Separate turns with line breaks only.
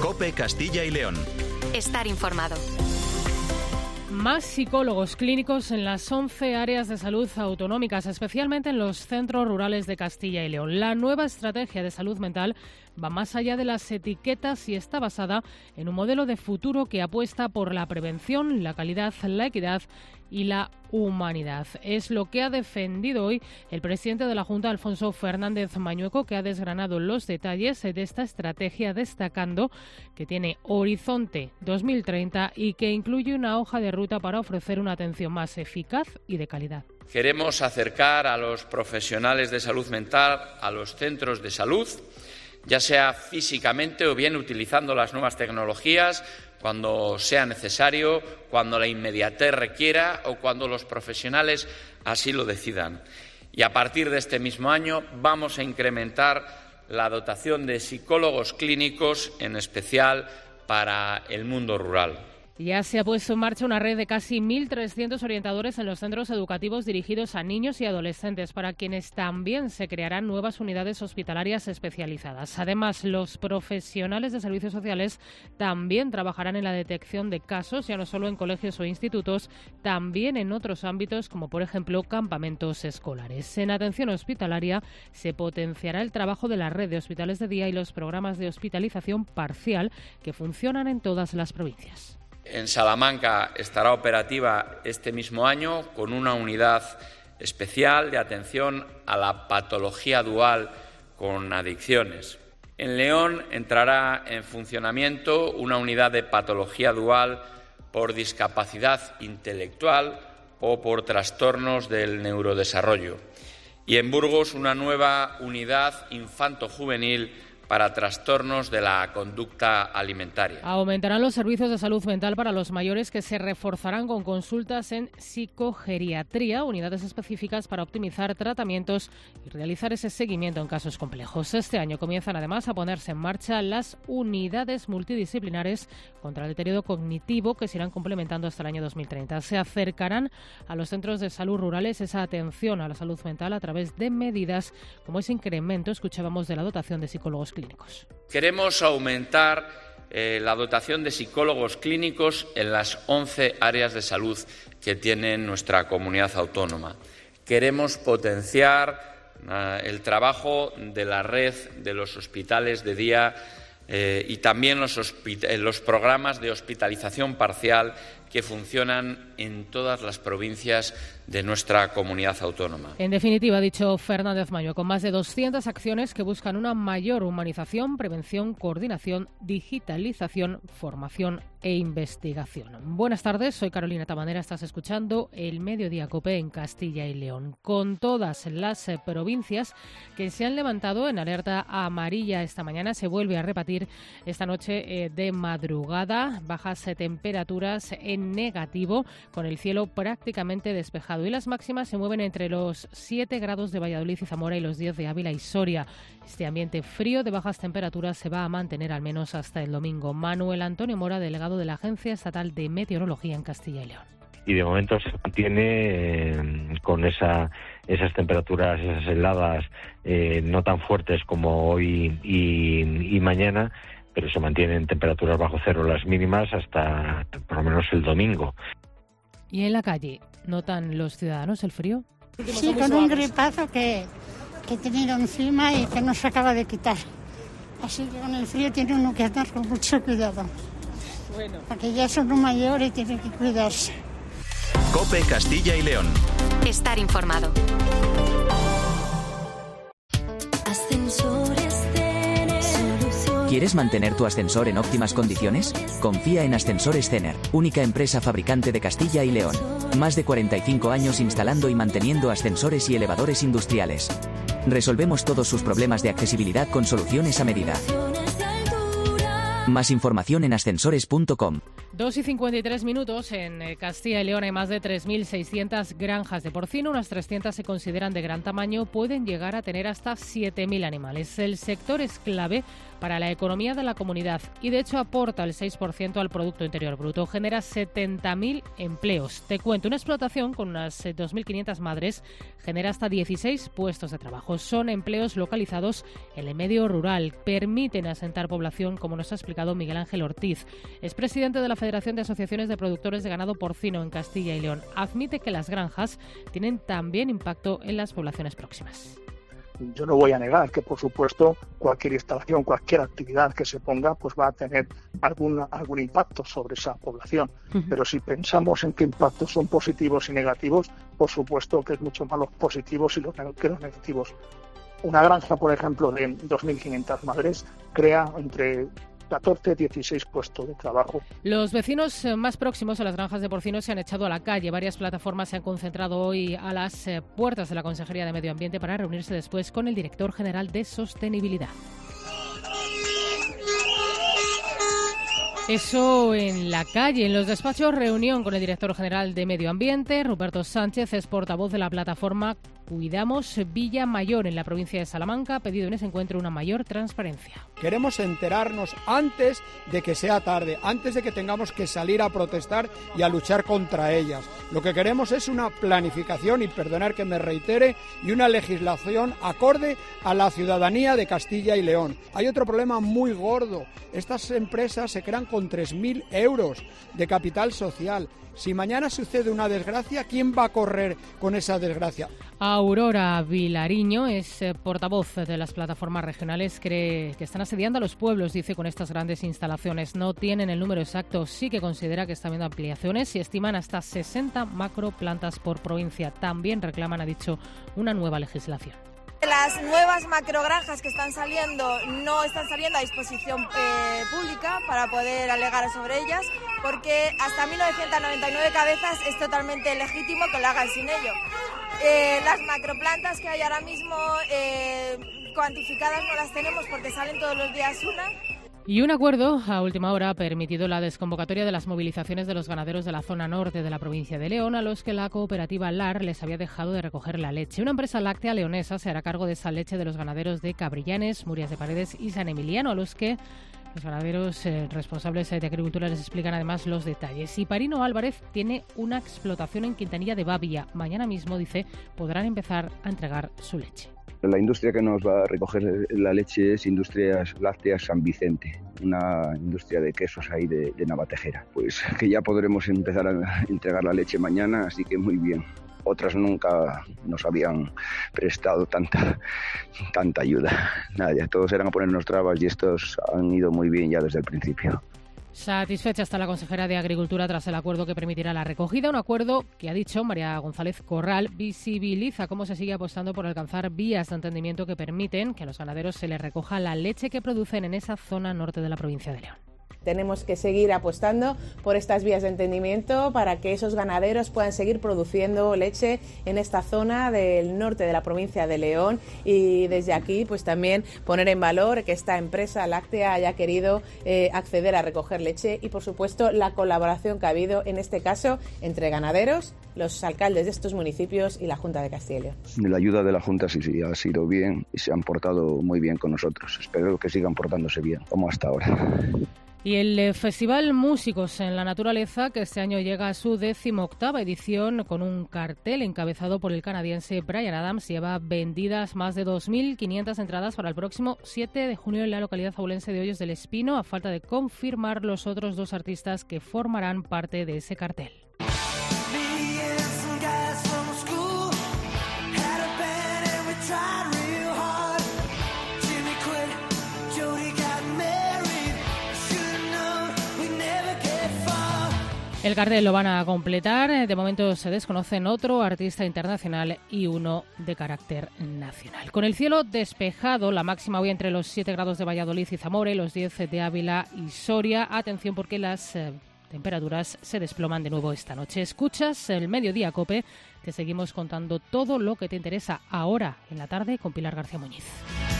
COPE Castilla y León.
Estar informado.
Más psicólogos clínicos en las 11 áreas de salud autonómicas, especialmente en los centros rurales de Castilla y León. La nueva estrategia de salud mental va más allá de las etiquetas y está basada en un modelo de futuro que apuesta por la prevención, la calidad, la equidad y la humanidad. Es lo que ha defendido hoy el presidente de la Junta, Alfonso Fernández Mañueco, que ha desgranado los detalles de esta estrategia, destacando que tiene horizonte 2030 y que incluye una hoja de ruta para ofrecer una atención más eficaz y de calidad.
Queremos acercar a los profesionales de salud mental a los centros de salud, ya sea físicamente o bien utilizando las nuevas tecnologías, cuando sea necesario, cuando la inmediatez requiera o cuando los profesionales así lo decidan. Y a partir de este mismo año vamos a incrementar la dotación de psicólogos clínicos, en especial para el mundo rural.
Ya se ha puesto en marcha una red de casi 1.300 orientadores en los centros educativos dirigidos a niños y adolescentes, para quienes también se crearán nuevas unidades hospitalarias especializadas. Además, los profesionales de servicios sociales también trabajarán en la detección de casos, ya no solo en colegios o institutos, también en otros ámbitos, como por ejemplo campamentos escolares. En atención hospitalaria se potenciará el trabajo de la red de hospitales de día y los programas de hospitalización parcial que funcionan en todas las provincias.
En Salamanca estará operativa este mismo año con una unidad especial de atención a la patología dual con adicciones. En León entrará en funcionamiento una unidad de patología dual por discapacidad intelectual o por trastornos del neurodesarrollo. Y en Burgos una nueva unidad infanto-juvenil para trastornos de la conducta alimentaria.
Aumentarán los servicios de salud mental para los mayores, que se reforzarán con consultas en psicogeriatría, unidades específicas para optimizar tratamientos y realizar ese seguimiento en casos complejos. Este año comienzan además a ponerse en marcha las unidades multidisciplinares contra el deterioro cognitivo, que se irán complementando hasta el año 2030. Se acercarán a los centros de salud rurales esa atención a la salud mental a través de medidas como ese incremento, escuchábamos, de la dotación de psicólogos clínicos.
Queremos aumentar la dotación de psicólogos clínicos en las 11 áreas de salud que tiene nuestra comunidad autónoma. Queremos potenciar el trabajo de la red de los hospitales de día y también los programas de hospitalización parcial que funcionan en todas las provincias de nuestra comunidad autónoma.
En definitiva, ha dicho Fernández Mañueco, con más de 200 acciones que buscan una mayor humanización, prevención, coordinación, digitalización, formación e investigación. Buenas tardes, soy Carolina Tabanera, estás escuchando el Mediodía COPE en Castilla y León. Con todas las provincias que se han levantado en alerta amarilla esta mañana, se vuelve a repetir esta noche de madrugada, bajas temperaturas en negativo, con el cielo prácticamente despejado, y las máximas se mueven entre los 7 grados de Valladolid y Zamora y los 10 de Ávila y Soria. Este ambiente frío de bajas temperaturas se va a mantener al menos hasta el domingo. Manuel Antonio Mora, delegado de la Agencia Estatal de Meteorología en Castilla y León.
Y de momento se mantiene con esas temperaturas, esas heladas no tan fuertes como hoy y mañana, pero se mantienen temperaturas bajo cero las mínimas hasta por lo menos el domingo.
¿Y en la calle notan los ciudadanos el frío?
Sí, con un gripazo que he tenido encima y que no se acaba de quitar. Así que con el frío tiene uno que andar con mucho cuidado. Bueno. Porque ya son un mayor y tiene que cuidarse.
COPE Castilla y León.
Estar informado.
¿Quieres mantener tu ascensor en óptimas condiciones? Confía en Ascensores Cener, única empresa fabricante de Castilla y León. Más de 45 años instalando y manteniendo ascensores y elevadores industriales. Resolvemos todos sus problemas de accesibilidad con soluciones a medida. Más información en ascensores.com.
2:53 en Castilla y León hay más de 3.600 granjas de porcino, unas 300 se consideran de gran tamaño, pueden llegar a tener hasta 7.000 animales. El sector es clave para la economía de la comunidad y de hecho aporta el 6% al Producto Interior Bruto, genera 70.000 empleos. Te cuento, una explotación con unas 2.500 madres genera hasta 16 puestos de trabajo. Son empleos localizados en el medio rural, permiten asentar población, como nos ha explicado Miguel Ángel Ortiz. Es presidente de la Federación de Asociaciones de Productores de Ganado Porcino en Castilla y León. Admite que las granjas tienen también impacto en las poblaciones próximas.
Yo no voy a negar que, por supuesto, cualquier instalación, cualquier actividad que se ponga, pues va a tener algún impacto sobre esa población. Pero si pensamos en qué impactos son positivos y negativos, por supuesto que es mucho más los positivos que los negativos. Una granja, por ejemplo, de 2.500 madres crea entre 14 y 16 puestos de trabajo.
Los vecinos más próximos a las granjas de porcinos se han echado a la calle. Varias plataformas se han concentrado hoy a las puertas de la Consejería de Medio Ambiente para reunirse después con el director general de Sostenibilidad. Eso en la calle. En los despachos, reunión con el director general de Medio Ambiente. Ruperto Sánchez es portavoz de la plataforma Cuidamos Villa Mayor en la provincia de Salamanca. Ha pedido en ese encuentro una mayor transparencia.
Queremos enterarnos antes de que sea tarde, antes de que tengamos que salir a protestar y a luchar contra ellas. Lo que queremos es una planificación, y perdonar que me reitere, y una legislación acorde a la ciudadanía de Castilla y León. Hay otro problema muy gordo. Estas empresas se crean con 3.000 euros de capital social. Si mañana sucede una desgracia, ¿quién va a correr con esa desgracia?
Aurora Vilariño es portavoz de las plataformas regionales, cree que están asediando a los pueblos, dice, con estas grandes instalaciones. No tienen el número exacto, sí que considera que está habiendo ampliaciones y estiman hasta 60 macroplantas por provincia. También reclaman, ha dicho, una nueva legislación.
Las nuevas macrogranjas que están saliendo no están saliendo a disposición pública para poder alegar sobre ellas, porque hasta 1999 cabezas es totalmente legítimo que lo hagan sin ello. Las macroplantas que hay ahora mismo cuantificadas no las tenemos porque salen todos los días una.
Y un acuerdo a última hora ha permitido la desconvocatoria de las movilizaciones de los ganaderos de la zona norte de la provincia de León, a los que la cooperativa LAR les había dejado de recoger la leche. Una empresa láctea leonesa se hará cargo de esa leche de los ganaderos de Cabrillanes, Murias de Paredes y San Emiliano, a los que los ganaderos responsables de agricultura les explican además los detalles. Y Parino Álvarez tiene una explotación en Quintanilla de Babia. Mañana mismo, dice, podrán empezar a entregar su leche.
La industria que nos va a recoger la leche es Industrias Lácteas San Vicente, una industria de quesos ahí de Navatejera. Pues que ya podremos empezar a entregar la leche mañana, así que muy bien. Otras nunca nos habían prestado tanta ayuda. Nada, todos eran a ponernos trabas y estos han ido muy bien ya desde el principio.
Satisfecha está la consejera de Agricultura tras el acuerdo que permitirá la recogida. Un acuerdo que, ha dicho María González Corral, visibiliza cómo se sigue apostando por alcanzar vías de entendimiento que permiten que a los ganaderos se les recoja la leche que producen en esa zona norte de la provincia de León.
Tenemos que seguir apostando por estas vías de entendimiento para que esos ganaderos puedan seguir produciendo leche en esta zona del norte de la provincia de León, y desde aquí pues también poner en valor que esta empresa láctea haya querido acceder a recoger leche y por supuesto la colaboración que ha habido en este caso entre ganaderos, los alcaldes de estos municipios y la Junta de Castilla y León.
La ayuda de la Junta sí ha sido bien y se han portado muy bien con nosotros. Espero que sigan portándose bien como hasta ahora.
Y el Festival Músicos en la Naturaleza, que este año llega a su 18ª edición con un cartel encabezado por el canadiense Bryan Adams, lleva vendidas más de 2.500 entradas para el próximo 7 de junio en la localidad abulense de Hoyos del Espino, a falta de confirmar los otros dos artistas que formarán parte de ese cartel. El cartel lo van a completar. De momento se desconocen otro artista internacional y uno de carácter nacional. Con el cielo despejado, la máxima hoy entre los 7 grados de Valladolid y Zamora y los 10 de Ávila y Soria. Atención porque las temperaturas se desploman de nuevo esta noche. Escuchas el Mediodía COPE. Te seguimos contando todo lo que te interesa ahora en la tarde con Pilar García Muñiz.